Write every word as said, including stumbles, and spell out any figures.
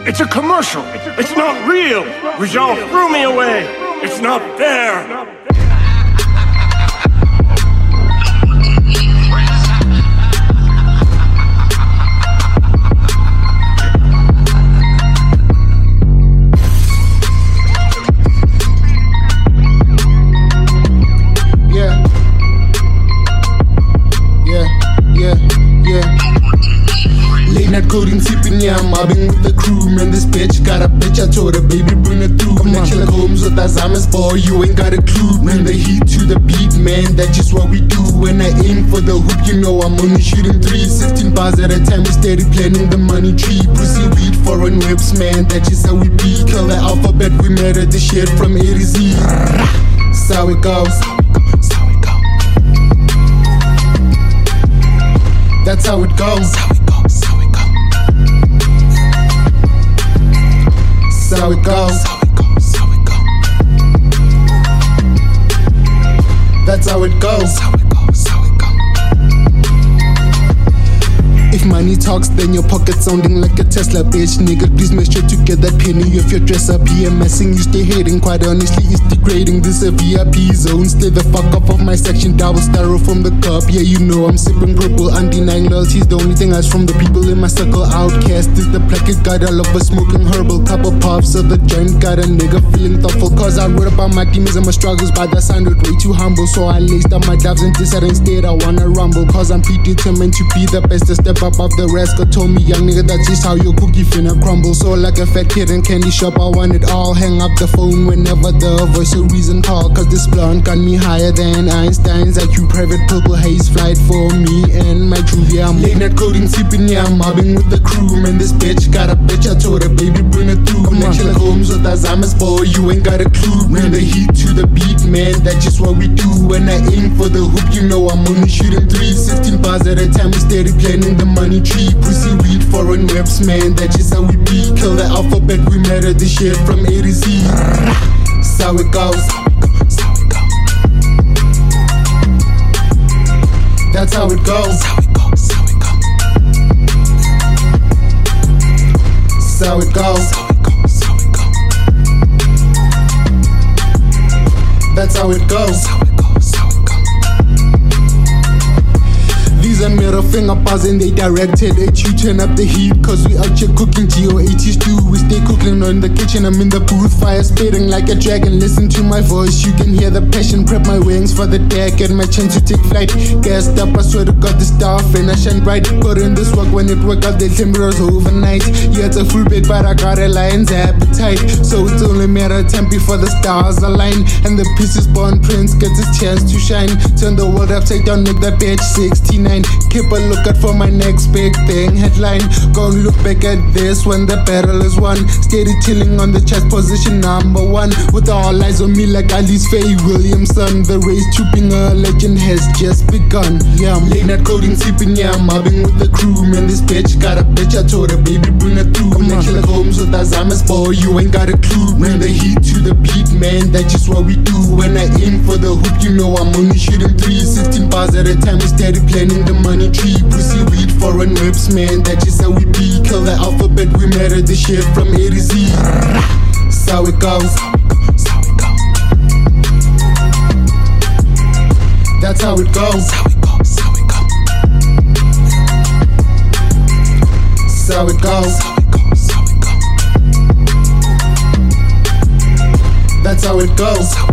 It's a commercial. It's not real. Y'all threw me away. It's not there. Coding, sipping, yeah, I'm mobbing with the crew. Man, this bitch got a bitch, I told her, baby, bring it through. Come on, Sherlock Holmes with Alzheimer's, boy, you ain't got a clue. Bring the heat to the beat, man, that's just what we do. When I aim for the hoop, you know I'm only shooting three. sixteen bars at a time, we steady planning the money tree. Pussy weed, foreign whips, man, that's just how we be. Kill the alphabet, we murder the shit from A to Z. That's how it goes. That's how it goes. That's how it goes. That's how it goes. If money talks, then your pocket sounding like a Tesla, bitch. Nigga, please make sure to get that penny off your dress up. Here messing, you stay hating. Quite honestly, it's degrading. This a V I P zone. Stay the fuck off of my section. Double styro from the cup. Yeah, you know I'm sipping purple. Undenying loyalty's the only thing I from the people in my circle. Outcast is the placket. Got a lover smoking herbal. Couple puffs of the joint. Got a nigga feeling thoughtful. Cause I wrote about my demons and my struggles, but that sounded way too humble. So I laced up my doves and decided instead I wanna rumble. Cause I'm predetermined to be the best. To step up of the rest. God told me, young nigga, that's just how your cookie finna crumble. So like a fat kid in candy shop, I want it all. Hang up the phone whenever the voice of reason call. Cause this blunt got me higher than Einstein's I Q. Private purple haze flight for me and my crew. Yeah, I'm late night coding, sipping, yeah, I'm mobbing with the crew. Man, this bitch got a bitch, I told her, baby, bring it through. Come on, Sherlock Holmes with Alzheimer's, boy, you ain't got a clue. Bring the heat to the beat, man, that's just what we do. When I aim for the hoop, you know I'm only shooting three. sixteen bars at a time, we steady planning the money tree. Pussy weed, foreign whips, man, that's just how we be. Kill the alphabet, we murder the shit from A to Z. That's how it goes. That's how it goes. That's how it goes. That's how it goes. These are middle finger bars and they directed at you. Turn up the heat cause we out here cooking G O eighty stew. We stay cooking in the kitchen, I'm in the booth. Fire spitting like a dragon, listen to my voice. You can hear the passion, prep my wings for the day. Get my chance to take flight. Gassed up, I swear to God the star and I shine bright. Put in this work when it work out, they tell me it was overnight. Yeah, it's a full bed but I got a lion's appetite. So it's only matter of time before the stars align. And the pieces born prince gets his chance to shine. Turn the world upside down, make that bitch sixty-nine. Keep a lookout for my next big thing headline. Go and look back at this when the battle is won. Steady chilling on the chest position number one. With all eyes on me like Alice Faye Williamson. The race to being a legend has just begun. Yeah, I'm late night coding, sipping, yeah, I'm mobbing with the crew. Man, this bitch got a bitch, I told her, baby, bring it through. Come on, Sherlock Holmes with Alzheimer's, boy, you ain't got a clue. Bring the heat to the beat, man, that's just what we do. When I aim for the hoop, you know I'm only shooting three. sixteen bars at a time, we steady planning the money tree. Pussy weed, foreign whips, man, that's just how we be. Kill the alphabet, we murder the shit from A to Z. That's how it goes. That's how it goes. That's how it goes. That's how it goes.